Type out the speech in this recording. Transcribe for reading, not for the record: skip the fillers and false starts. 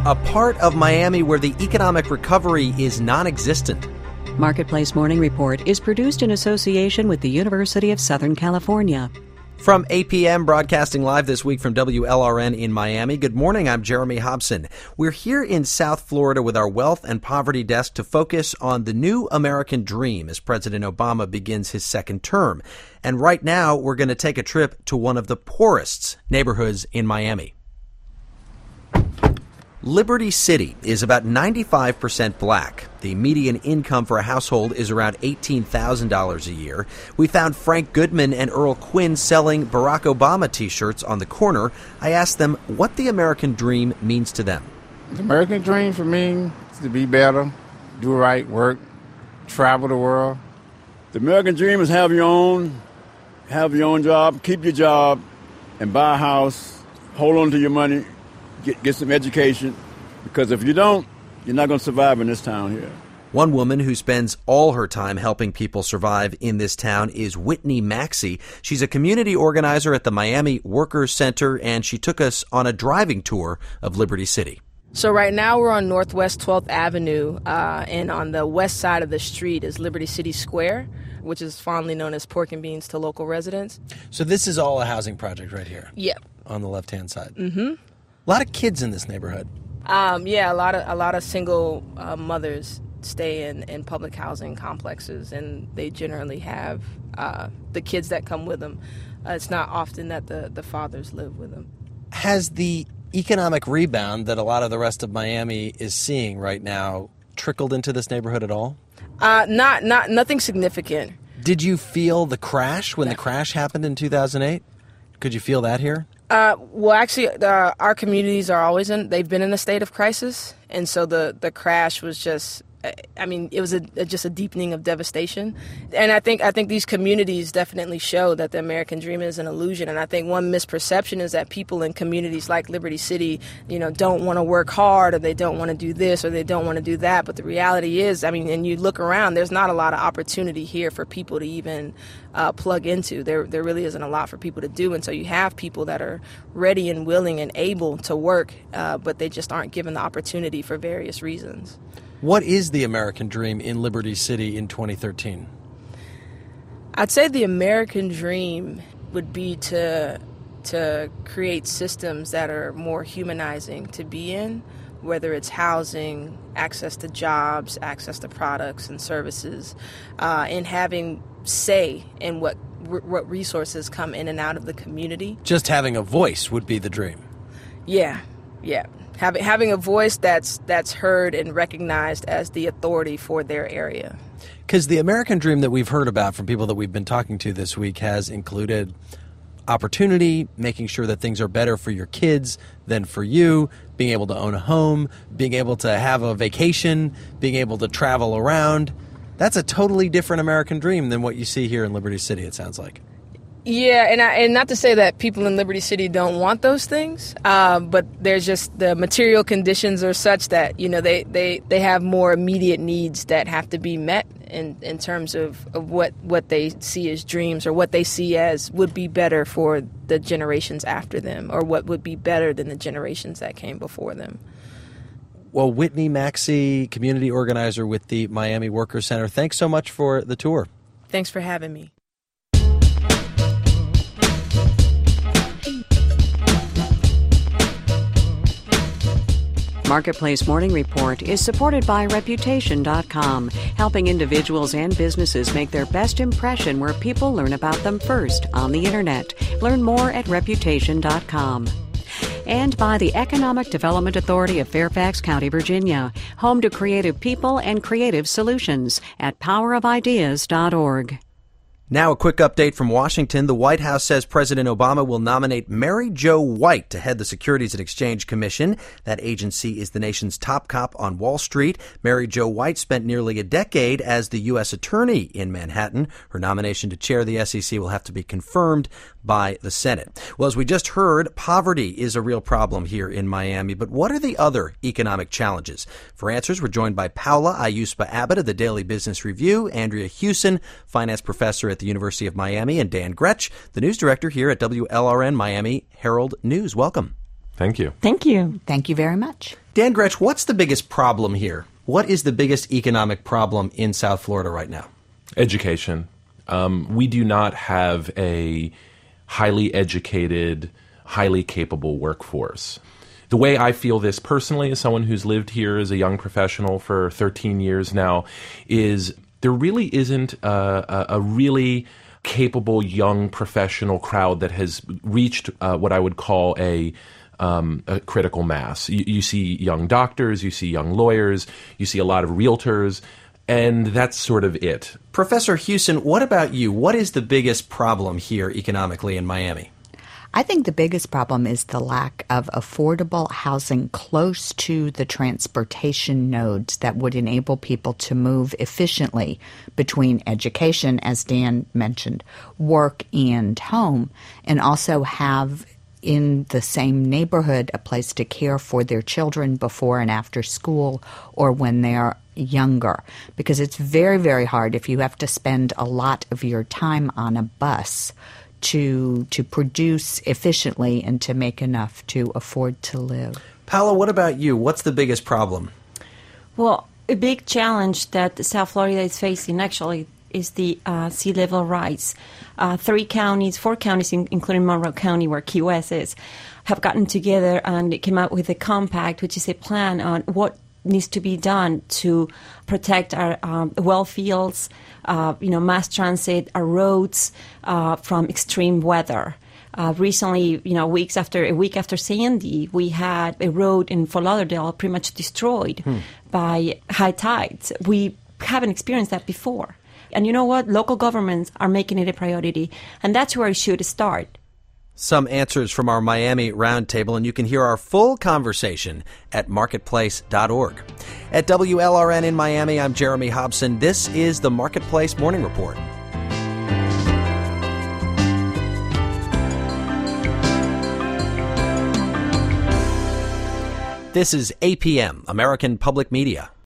a part of Miami where the economic recovery is non-existent. Marketplace Morning Report is produced in association with the University of Southern California. From APM, broadcasting live this week from WLRN in Miami. Good morning, I'm Jeremy Hobson. We're here in South Florida with our Wealth and Poverty Desk to focus on the new American dream as President Obama begins his second term. And right now, we're going to take a trip to one of the poorest neighborhoods in Miami. Liberty City is about 95% black. The median income for a household is around $18,000 a year. We found Frank Goodman and Earl Quinn selling Barack Obama t-shirts on the corner. I asked them what the American dream means to them. The American dream for me is to be better, do right work, travel the world. The American dream is have your own job, keep your job, and buy a house, hold on to your money, get some education, because if you don't, you're not going to survive in this town here. One woman who spends all her time helping people survive in this town is Whitney Maxey. She's a community organizer at the Miami Workers Center, and she took us on a driving tour of Liberty City. So right now we're on Northwest 12th Avenue, and on the west side of the street is Liberty City Square, which is fondly known as Pork and Beans to local residents. So this is all a housing project right here? Yep. On the left-hand side? Mm-hmm. A lot of kids in this neighborhood. Yeah, a lot of single mothers stay in public housing complexes, and they generally have the kids that come with them. It's not often that the fathers live with them. Has the economic rebound that a lot of the rest of Miami is seeing right now trickled into this neighborhood at all? Nothing significant. Did you feel the crash when the crash happened in 2008? Could you feel that here? Well, actually, our communities they've been in a state of crisis. And so the crash was just, it was just a deepening of devastation. And I think these communities definitely show that the American dream is an illusion. And I think one misperception is that people in communities like Liberty City, don't want to work hard, or they don't want to do this, or they don't want to do that. But the reality is, and you look around, there's not a lot of opportunity here for people to even plug into. There really isn't a lot for people to do. And so you have people that are ready and willing and able to work, but they just aren't given the opportunity for various reasons. What is the American dream in Liberty City in 2013? I'd say the American dream would be to create systems that are more humanizing to be in, whether it's housing, access to jobs, access to products and services, and having say in what resources come in and out of the community. Just having a voice would be the dream. Yeah. Having a voice that's heard and recognized as the authority for their area. Because the American dream that we've heard about from people that we've been talking to this week has included opportunity, making sure that things are better for your kids than for you, being able to own a home, being able to have a vacation, being able to travel around. That's a totally different American dream than what you see here in Liberty City, it sounds like. Yeah, and not to say that people in Liberty City don't want those things, but there's just the material conditions are such that, they have more immediate needs that have to be met in terms of what they see as dreams, or what they see as would be better for the generations after them, or what would be better than the generations that came before them. Well, Whitney Maxey, community organizer with the Miami Workers Center, thanks so much for the tour. Thanks for having me. Marketplace Morning Report is supported by Reputation.com, helping individuals and businesses make their best impression where people learn about them first on the Internet. Learn more at Reputation.com. And by the Economic Development Authority of Fairfax County, Virginia, home to creative people and creative solutions at powerofideas.org. Now a quick update from Washington. The White House says President Obama will nominate Mary Jo White to head the Securities and Exchange Commission. That agency is the nation's top cop on Wall Street. Mary Jo White spent nearly a decade as the U.S. Attorney in Manhattan. Her nomination to chair the SEC will have to be confirmed by the Senate. Well, as we just heard, poverty is a real problem here in Miami. But what are the other economic challenges? For answers, we're joined by Paula Ayuspa-Abbott of the Daily Business Review, Andrea Hewson, finance professor at the University of Miami, and Dan Gretsch, the news director here at WLRN Miami Herald News. Welcome. Thank you. Thank you. Thank you very much. Dan Gretsch, what's the biggest problem here? What is the biggest economic problem in South Florida right now? Education. We do not have a highly educated, highly capable workforce. The way I feel this personally, as someone who's lived here as a young professional for 13 years now, is there really isn't a really capable young professional crowd that has reached what I would call a critical mass. You see young doctors, you see young lawyers, you see a lot of realtors, and that's sort of it. Professor Hewson, what about you? What is the biggest problem here economically in Miami? I think the biggest problem is the lack of affordable housing close to the transportation nodes that would enable people to move efficiently between education, as Dan mentioned, work and home, and also have in the same neighborhood a place to care for their children before and after school or when they're younger. Because it's very, very hard if you have to spend a lot of your time on a bus to produce efficiently and to make enough to afford to live. Paula, what about you? What's the biggest problem? Well, a big challenge that South Florida is facing actually is the sea level rise. 4 counties, including Monroe County, where Key West is, have gotten together and came out with a compact, which is a plan on what needs to be done to protect our well fields, mass transit, our roads from extreme weather. Recently, a week after Sandy, we had a road in Fort Lauderdale pretty much destroyed by high tides. We haven't experienced that before. And you know what? Local governments are making it a priority, and that's where it should start. Some answers from our Miami Roundtable, and you can hear our full conversation at marketplace.org. At WLRN in Miami, I'm Jeremy Hobson. This is the Marketplace Morning Report. This is APM, American Public Media.